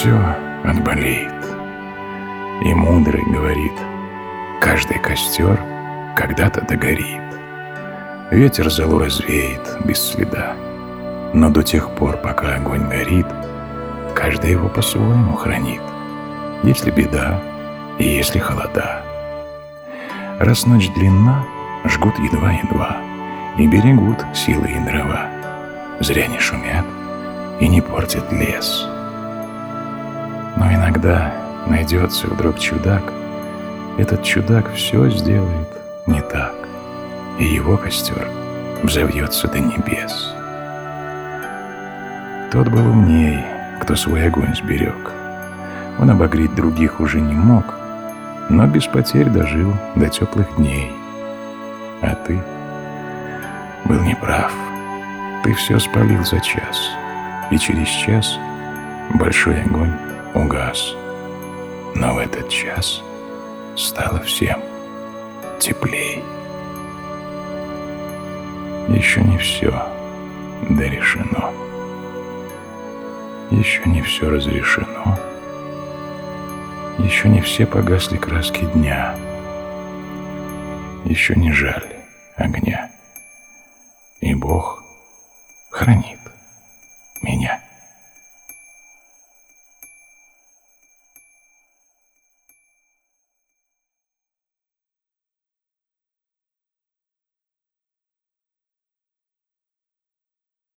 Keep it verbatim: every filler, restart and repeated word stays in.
все отболеет. И мудрый говорит: каждый костер когда-то догорит. Ветер золу развеет без следа, но до тех пор, пока огонь горит, каждый его по-своему хранит. Если беда и если холода. Раз ночь длинна, жгут едва-едва и берегут силы и дрова. Зря не шумят и не портят лес. Но иногда найдется вдруг чудак. Этот чудак все сделает не так, и его костер взовьется до небес. Тот был умней, кто свой огонь сберег. Он обогреть других уже не мог, но без потерь дожил до теплых дней. А ты был неправ. Ты все спалил за час, и через час большой огонь угас. Но в этот час стало всем теплей. Еще не все дорешено. Еще не все разрешено. Еще не все погасли краски дня. Еще не жаль огня. И Бог хранит меня.